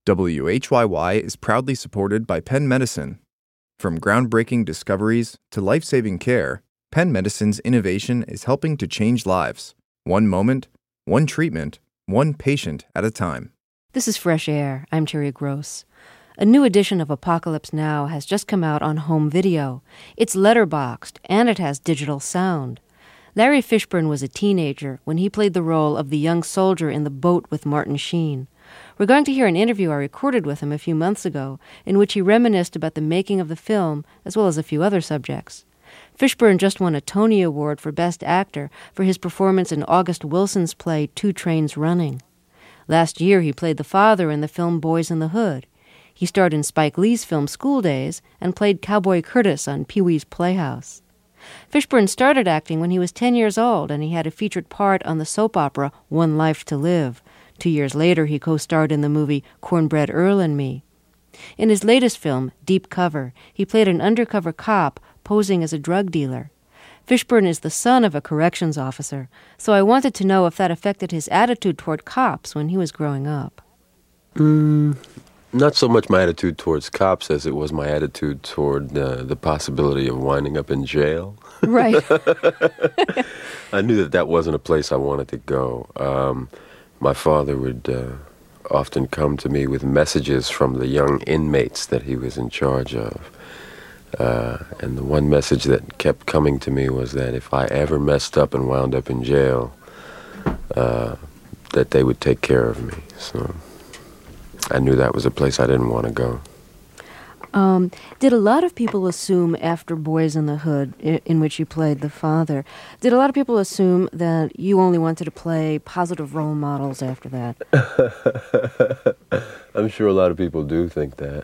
WHYY is proudly supported by Penn Medicine. From groundbreaking discoveries to life-saving care, Penn Medicine's innovation is helping to change lives. One moment, one treatment, one patient at a time. This is Fresh Air. I'm Terry Gross. A new edition of Apocalypse Now has just come out on home video. It's letterboxed, and it has digital sound. Larry Fishburne was a teenager when he played the role of the young soldier in The Boat with Martin Sheen. We're going to hear an interview I recorded with him a few months ago in which he reminisced about the making of the film as well as a few other subjects. Fishburne just won a Tony Award for Best Actor for his performance in August Wilson's play Two Trains Running. Last year he played the father in the film Boys in the Hood. He starred in Spike Lee's film School Days and played Cowboy Curtis on Pee-wee's Playhouse. Fishburne started acting when he was 10 years old, and he had a featured part on the soap opera One Life to Live. 2 years later, he co-starred in the movie Cornbread Earl and Me. In his latest film, Deep Cover, he played an undercover cop posing as a drug dealer. Fishburne is the son of a corrections officer, so I wanted to know if that affected his attitude toward cops when he was growing up. Not so much my attitude towards cops as it was my attitude toward the possibility of winding up in jail. Right. I knew that wasn't a place I wanted to go. My father would often come to me with messages from the young inmates that he was in charge of. And the one message that kept coming to me was that if I ever messed up and wound up in jail, that they would take care of me. So I knew that was a place I didn't want to go. Did a lot of people assume after Boys in the Hood, in which you played the father, did a lot of people assume that you only wanted to play positive role models after that? I'm sure a lot of people do think that.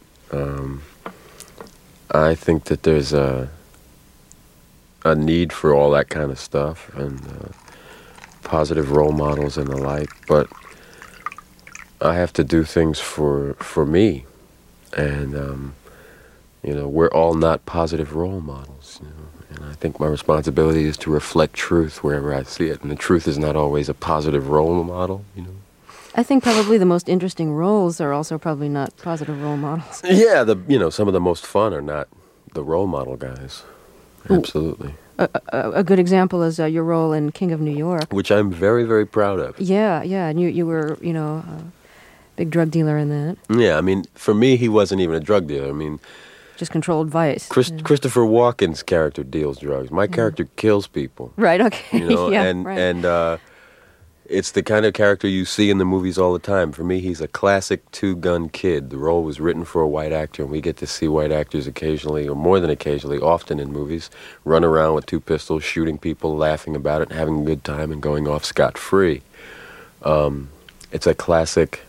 I think that there's a need for all that kind of stuff and positive role models and the like, but I have to do things for me. And, we're all not positive role models, and I think my responsibility is to reflect truth wherever I see it, and the truth is not always a positive role model, I think probably the most interesting roles are also probably not positive role models. Yeah, some of the most fun are not the role model guys. Absolutely. A good example is your role in King of New York. Which I'm very, very proud of. Yeah, and you were, big drug dealer in that. Yeah, for me, he wasn't even a drug dealer. Just controlled vice. Christopher Walken's character deals drugs. My character kills people. Right, okay. Right. And it's the kind of character you see in the movies all the time. For me, he's a classic two-gun kid. The role was written for a white actor, and we get to see white actors occasionally, or more than occasionally, often in movies, run around with two pistols, shooting people, laughing about it, having a good time, and going off scot-free. It's a classic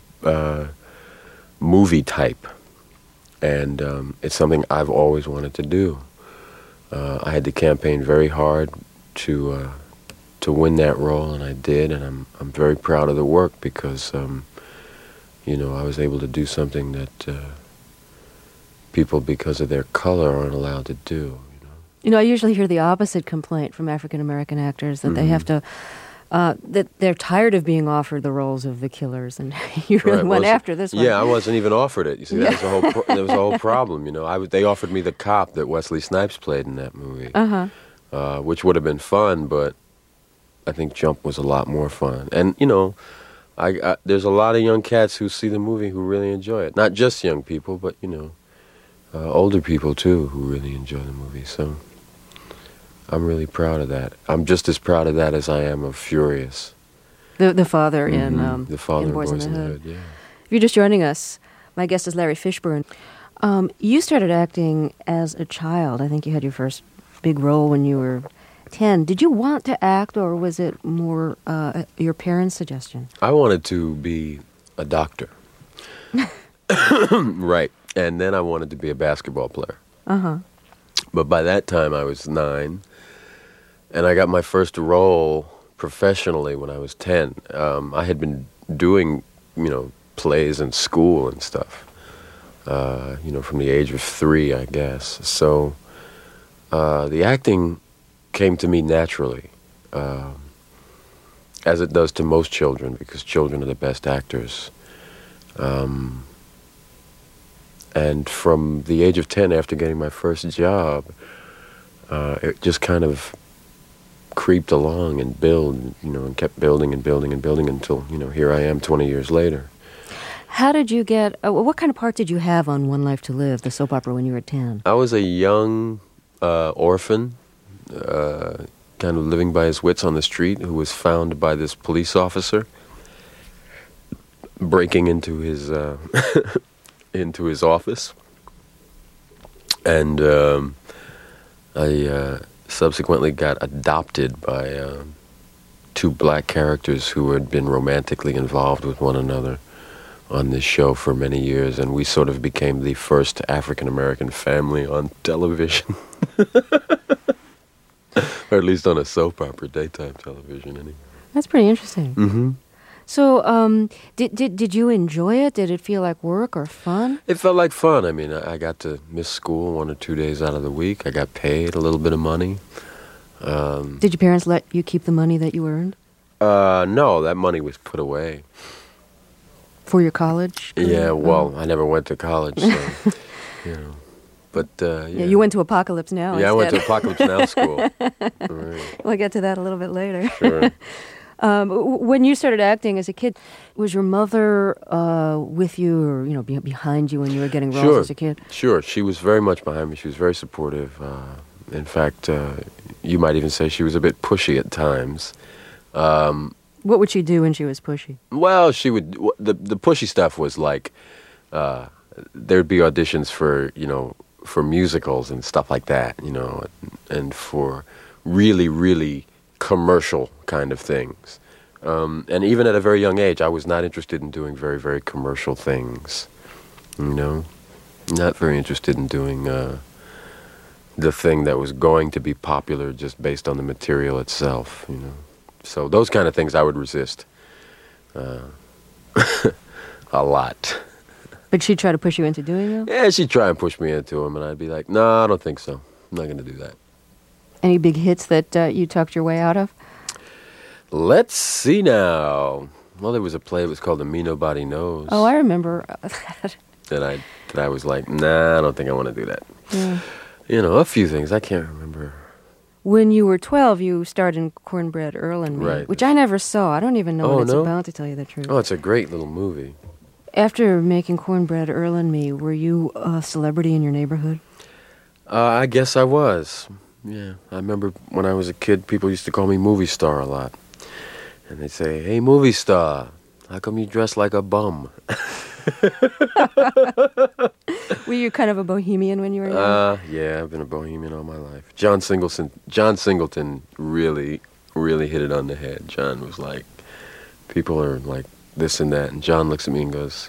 movie type, and it's something I've always wanted to do. I had to campaign very hard to win that role, and I did, and I'm very proud of the work because I was able to do something that people, because of their color, aren't allowed to do. I usually hear the opposite complaint from African American actors that they have to. That they're tired of being offered the roles of the killers, and you really went after this one. Yeah, I wasn't even offered it. You see, that was the whole problem. They offered me the cop that Wesley Snipes played in that movie, which would have been fun, but I think Jump was a lot more fun. And I there's a lot of young cats who see the movie who really enjoy it. Not just young people, but older people too who really enjoy the movie. So I'm really proud of that. I'm just as proud of that as I am of Furious. The father in the father in Boys in the Hood. Yeah. If you're just joining us, my guest is Larry Fishburne. You started acting as a child. I think you had your first big role when you were 10. Did you want to act, or was it more your parents' suggestion? I wanted to be a doctor. Right. And then I wanted to be a basketball player. But by that time I was 9. And I got my first role professionally when I was 10. I had been doing, plays in school and stuff, from the age of 3, I guess. So the acting came to me naturally, as it does to most children, because children are the best actors. And from the age of 10, after getting my first job, it just kind of creeped along and and kept building and building and building until, here I am 20 years later. How did you get, what kind of part did you have on One Life to Live, the soap opera, when you were 10? I was a young orphan, kind of living by his wits on the street, who was found by this police officer breaking into his into his office, and I subsequently got adopted by two black characters who had been romantically involved with one another on this show for many years, and we sort of became the first African-American family on television. Or at least on a soap opera, daytime television, anyway. That's pretty interesting. Mm-hmm. So, did you enjoy it? Did it feel like work or fun? It felt like fun. I mean, I got to miss school 1 or 2 days out of the week. I got paid a little bit of money. Did your parents let you keep the money that you earned? No, that money was put away. For your college? Yeah, well, I never went to college, so, But, yeah. You went to Apocalypse Now instead. I went to Apocalypse Now school. Right. We'll get to that a little bit later. Sure. When you started acting as a kid, was your mother with you or, behind you when you were getting roles as a kid? Sure. She was very much behind me. She was very supportive. In fact, you might even say she was a bit pushy at times. What would she do when she was pushy? Well, she would. The pushy stuff was like there'd be auditions for for musicals and stuff like that, and for really, really commercial kind of things. And even at a very young age, I was not interested in doing very, very commercial things. Not very interested in doing the thing that was going to be popular just based on the material itself. So those kind of things I would resist a lot. But she'd try to push you into doing them? Yeah, she'd try and push me into them, and I'd be like, no, I don't think so. I'm not going to do that. Any big hits that you talked your way out of? Let's see now. Well, there was a play that was called The Me Nobody Knows. Oh, I remember that I was like, nah, I don't think I want to do that. Yeah. A few things. I can't remember. When you were 12, you starred in Cornbread Earl and Me, right, which I never saw. I don't even know what it's about, to tell you the truth. Oh, it's a great little movie. After making Cornbread Earl and Me, were you a celebrity in your neighborhood? I guess I was. Yeah, I remember when I was a kid, people used to call me movie star a lot. And they'd say, hey, movie star, how come you dress like a bum? Were you kind of a bohemian when you were young? Yeah, I've been a bohemian all my life. John Singleton really, really hit it on the head. John was like, people are like this and that. And John looks at me and goes,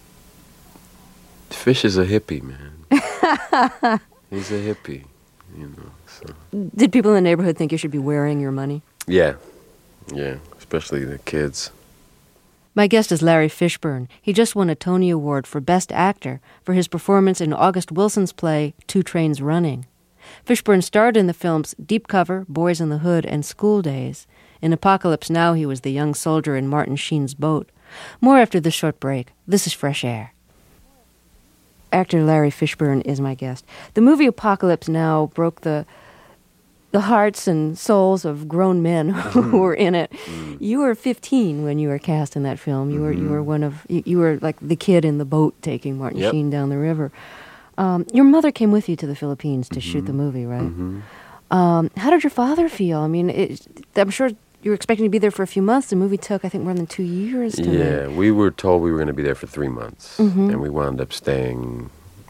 Fish is a hippie, man. He's a hippie, so. Did people in the neighborhood think you should be wearing your money? Yeah, especially the kids. My guest is Larry Fishburne. He just won a Tony Award for Best Actor for his performance in August Wilson's play Two Trains Running. Fishburne starred in the films Deep Cover, Boys in the Hood, and School Days. In Apocalypse Now, he was the young soldier in Martin Sheen's boat. More after this short break. This is Fresh Air. Actor Larry Fishburne is my guest. The movie Apocalypse Now broke the hearts and souls of grown men who were in it. You were 15 when you were cast in that film. You were like the kid in the boat taking Martin Sheen down the river. Your mother came with you to the Philippines to shoot the movie, right? How did your father feel? I mean, I'm sure you were expecting to be there for a few months. The movie took, I think, more than 2 years to make. Yeah, we were told we were going to be there for 3 months, and we wound up staying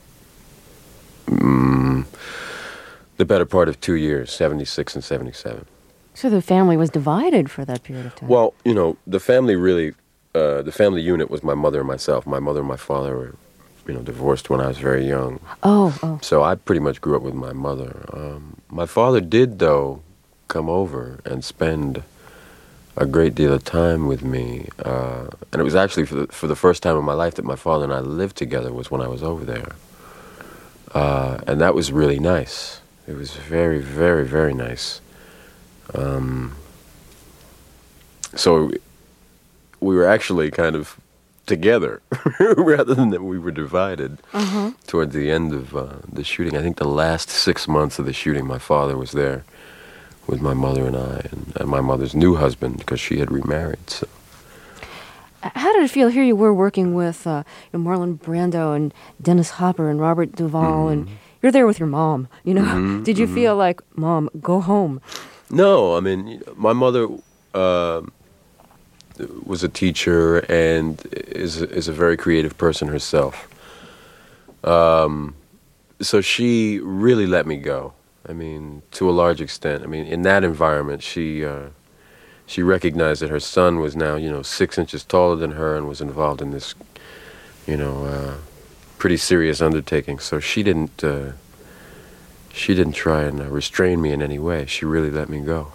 the better part of 2 years, 76 and 77. So the family was divided for that period of time. Well, the family really, the family unit was my mother and myself. My mother and my father were, divorced when I was very young. Oh. So I pretty much grew up with my mother. My father did, though, come over and spend a great deal of time with me. And it was actually for the first time in my life that my father and I lived together was when I was over there. And that was really nice. It was very, very, very nice. So we were actually kind of together rather than that we were divided. Toward the end of the shooting, I think the last 6 months of the shooting, my father was there with my mother and I, and my mother's new husband, because she had remarried. So. How did it feel? Here you were working with Marlon Brando and Dennis Hopper and Robert Duvall, and you're there with your mom. Did you feel like, Mom, go home? No, I mean, my mother was a teacher and is a very creative person herself. So she really let me go. I mean, to a large extent. I mean, in that environment, she recognized that her son was now, 6 inches taller than her and was involved in this, pretty serious undertaking. So she didn't try and restrain me in any way. She really let me go.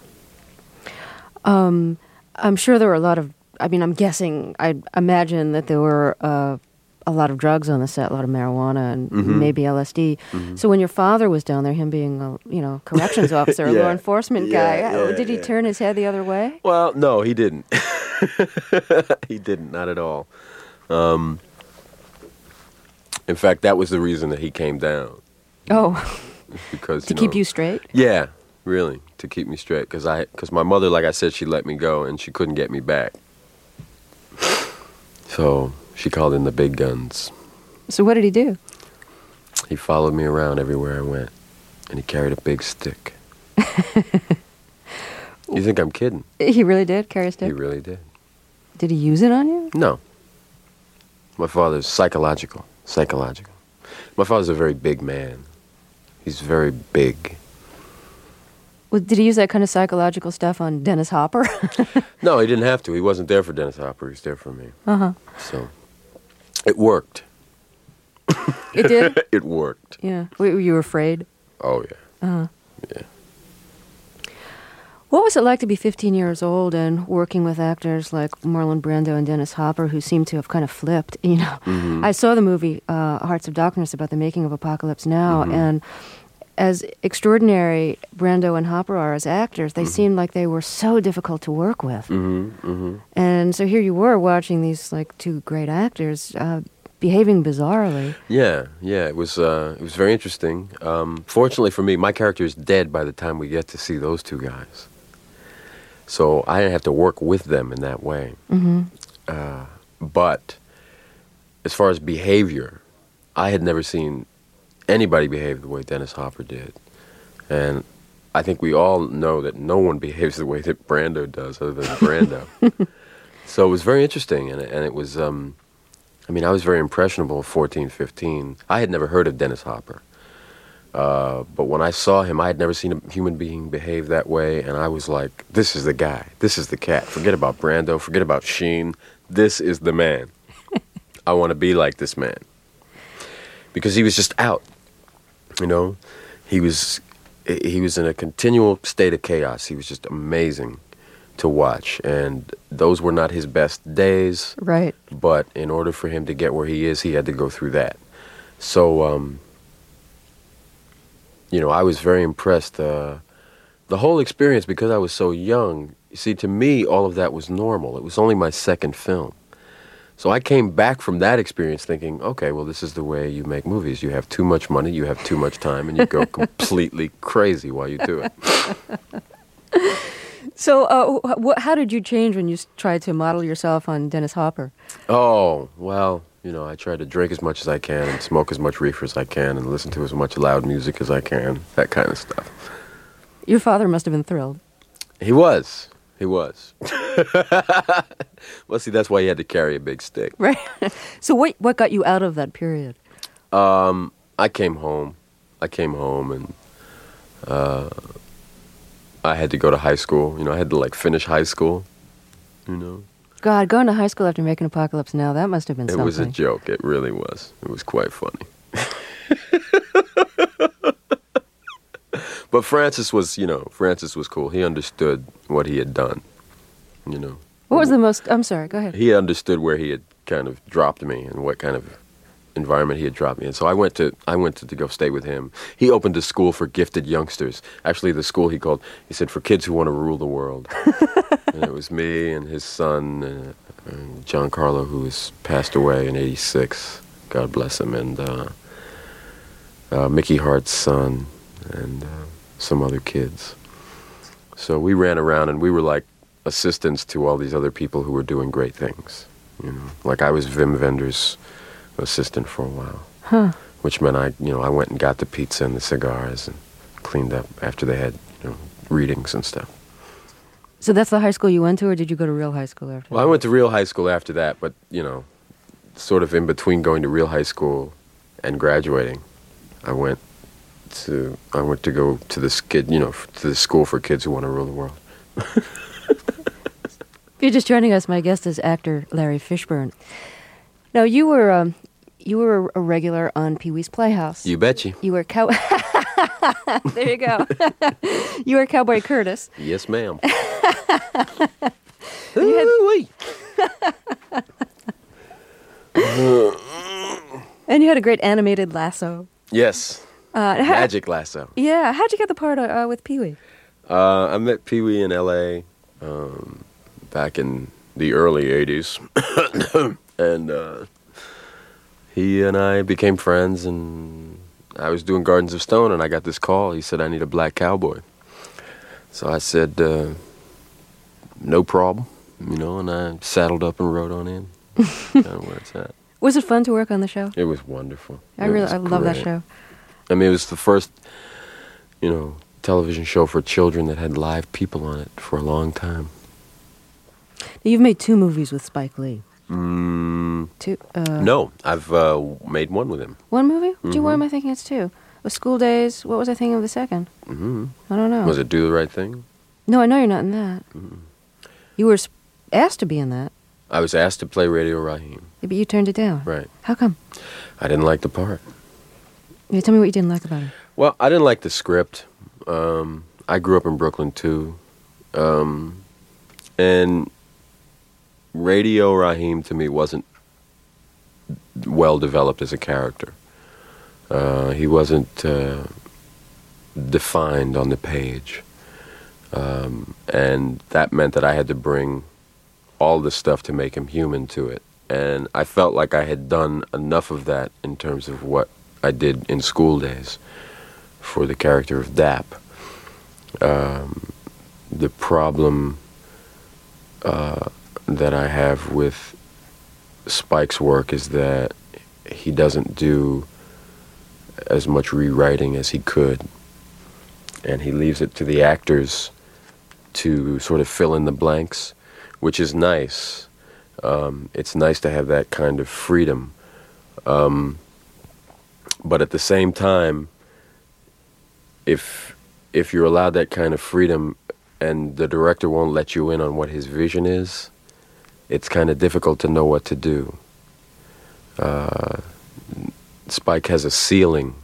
I'm sure there were a lot of, I'm guessing, I imagine that there were a lot of drugs on the set, a lot of marijuana and maybe LSD. So when your father was down there, him being a, corrections officer, a law enforcement guy, did he turn his head the other way? Well, no, he didn't. He didn't, not at all. In fact, that was the reason that he came down. Oh, because to keep you straight? Yeah, really, to keep me straight. Because my mother, like I said, she let me go and she couldn't get me back. So she called in the big guns. So what did he do? He followed me around everywhere I went, and he carried a big stick. You think I'm kidding? He really did carry a stick? He really did. Did he use it on you? No. My father's psychological. My father's a very big man. He's very big. Well, did he use that kind of psychological stuff on Dennis Hopper? No, he didn't have to. He wasn't there for Dennis Hopper. He was there for me. So it worked. It did? It worked. Yeah. Were you afraid? Oh, yeah. Yeah. What was it like to be 15 years old and working with actors like Marlon Brando and Dennis Hopper, who seem to have kind of flipped? I saw the movie Hearts of Darkness about the making of Apocalypse Now, and as extraordinary Brando and Hopper are as actors, they seemed like they were so difficult to work with. And so here you were watching these like two great actors behaving bizarrely. Yeah, it was very interesting. Fortunately for me, my character is dead by the time we get to see those two guys. So I didn't have to work with them in that way. But as far as behavior, I had never seen anybody behave the way Dennis Hopper did. And I think we all know that no one behaves the way that Brando does other than Brando. So it was very interesting, and it was, I was very impressionable, 14, 15. I had never heard of Dennis Hopper. But when I saw him, I had never seen a human being behave that way, and I was like, this is the guy. This is the cat. Forget about Brando. Forget about Sheen. This is the man. I want to be like this man. Because he was just out, He was in a continual state of chaos. He was just amazing to watch, and those were not his best days. Right. But in order for him to get where he is, he had to go through that. So, I was very impressed. The whole experience, because I was so young, you see, to me, all of that was normal. It was only my second film. So I came back from that experience thinking, okay, well, this is the way you make movies. You have too much money, you have too much time, and you go completely crazy while you do it. So how did you change when you tried to model yourself on Dennis Hopper? Oh, well, I try to drink as much as I can and smoke as much reefer as I can and listen to as much loud music as I can, that kind of stuff. Your father must have been thrilled. He was. Well, see, that's why he had to carry a big stick. Right. So what got you out of that period? I came home and I had to go to high school. I had to, finish high school, God, going to high school after making Apocalypse Now, that must have been something. It was a joke. It really was. It was quite funny. But Francis was cool. He understood what he had done, What was the most... I'm sorry, go ahead. He understood where he had kind of dropped me and what kind of environment he had dropped me in. So I went to go stay with him. He opened a school for gifted youngsters. Actually, the school he said, for kids who want to rule the world. And it was me and his son, and Giancarlo, who has passed away in '86. God bless him, and Mickey Hart's son, and some other kids. So we ran around, and we were like assistants to all these other people who were doing great things. You know, like I was Wim Wenders' assistant for a while, which meant I went and got the pizza and the cigars and cleaned up after they had readings and stuff. So that's the high school you went to, or did you go to real high school after that? Well, I went to real high school after that, but sort of in between going to real high school and graduating, I went to go to the to the school for kids who want to rule the world. If you're just joining us, my guest is actor Larry Fishburne. Now, you were a regular on Pee-wee's Playhouse. You betcha. You were there you go. You were Cowboy Curtis. Yes, ma'am. And you had a great animated lasso. Yes. Magic Lasso. Yeah. How'd you get the part with Pee-wee? I met Pee-wee in L.A. Back in the early 80s. And he and I became friends, and I was doing Gardens of Stone, and I got this call. He said, I need a black cowboy. So I said, no problem, and I saddled up and rode on in. Kind of where it's at. Was it fun to work on the show? It was wonderful. I love that show. I mean, it was the first, television show for children that had live people on it for a long time. You've made 2 movies with Spike Lee. Two? No, No, I've made one with him. One movie? Mm-hmm. Why am I thinking it's 2? With School Days, what was I thinking of the second? Mm-hmm. I don't know. Was it Do the Right Thing? No, I know you're not in that. Mm-hmm. You were asked to be in that. I was asked to play Radio Raheem. Yeah, but you turned it down. Right. How come? I didn't like the part. Yeah, tell me what you didn't like about it. Well, I didn't like the script. I grew up in Brooklyn, too. And Radio Raheem, to me, wasn't well developed as a character. He wasn't defined on the page. And that meant that I had to bring all the stuff to make him human to it. And I felt like I had done enough of that in terms of what I did in School Days for the character of Dap. The problem that I have with Spike's work is that he doesn't do as much rewriting as he could. And he leaves it to the actors to sort of fill in the blanks, which is nice. It's nice to have that kind of freedom. But at the same time, if you're allowed that kind of freedom and the director won't let you in on what his vision is, it's kind of difficult to know what to do. Spike has a ceiling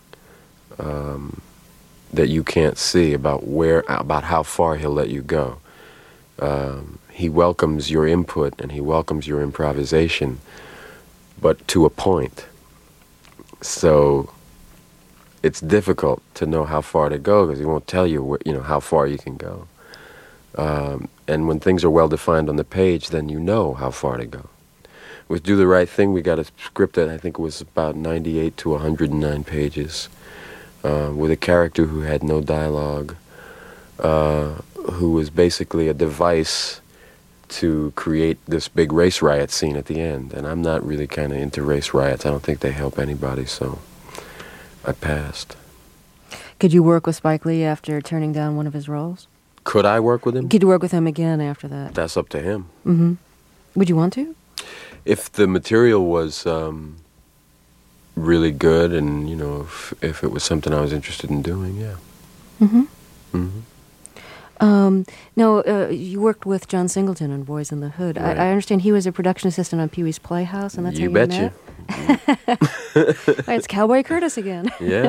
that you can't see about how far he'll let you go. He welcomes your input and he welcomes your improvisation, but to a point. So it's difficult to know how far to go because he won't tell you how far you can go. And when things are well defined on the page, then you know how far to go. With Do the Right Thing, we got a script that I think was about 98 to 109 pages, with a character who had no dialogue, who was basically a device to create this big race riot scene at the end. And I'm not really kind of into race riots. I don't think they help anybody, so I passed. Could you work with Spike Lee after turning down one of his roles? Could I work with him? Could you work with him again after that? That's up to him. Mm-hmm. Would you want to? If the material was really good and, if it was something I was interested in doing, yeah. Mm-hmm. Mm-hmm. Now, you worked with John Singleton on Boys in the Hood. Right. I understand he was a production assistant on Pee-wee's Playhouse, and that's how you betcha. met? Right, it's Cowboy Curtis again. Yeah.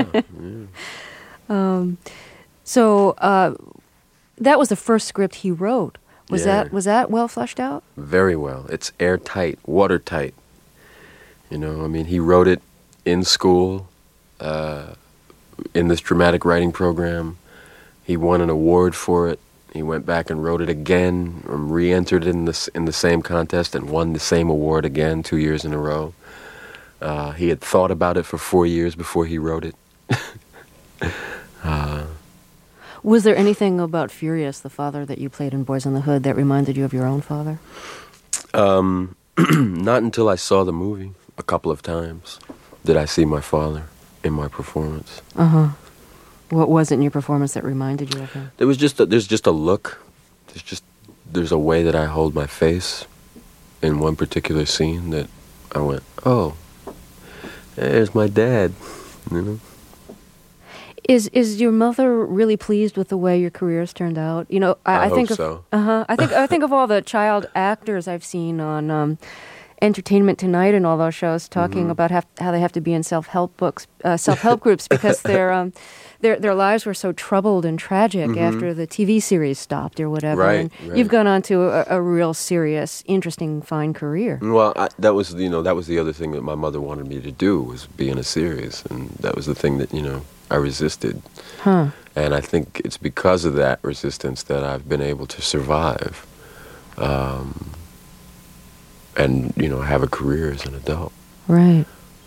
So that was the first script he wrote. Was that well fleshed out? Very well. It's airtight, watertight. He wrote it in school, in this dramatic writing program. He won an award for it. He went back and wrote it again, re-entered in the same contest, and won the same award again 2 years in a row. He had thought about it for 4 years before he wrote it. Was there anything about Furious, the father that you played in Boys in the Hood, that reminded you of your own father? Not until I saw the movie a couple of times did I see my father in my performance. Uh-huh. What was it in your performance that reminded you of him? There's just a look. There's a way that I hold my face in one particular scene that I went, oh, there's my dad, you know? Is your mother really pleased with the way your career's turned out? You know, I think hope so. I think of all the child actors I've seen on Entertainment Tonight and all those shows talking about how they have to be in self-help groups because their lives were so troubled and tragic after the TV series stopped or whatever. Right, and you've gone on to a real serious, interesting, fine career. Well, that was the other thing that my mother wanted me to do, was be in a series, and that was the thing that I resisted. Huh. And I think it's because of that resistance that I've been able to survive, and have a career as an adult. Right.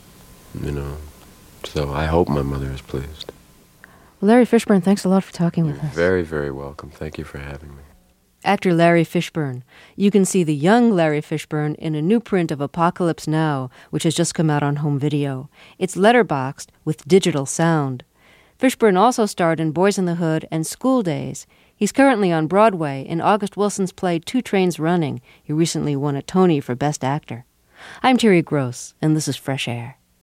So I hope my mother is pleased. Well, Larry Fishburne, thanks a lot for talking with us. Very, very welcome. Thank you for having me. Actor Larry Fishburne. You can see the young Larry Fishburne in a new print of Apocalypse Now, which has just come out on home video. It's letterboxed with digital sound. Fishburne also starred in Boys in the Hood and School Days. He's currently on Broadway in August Wilson's play Two Trains Running. He recently won a Tony for Best Actor. I'm Terry Gross, and this is Fresh Air.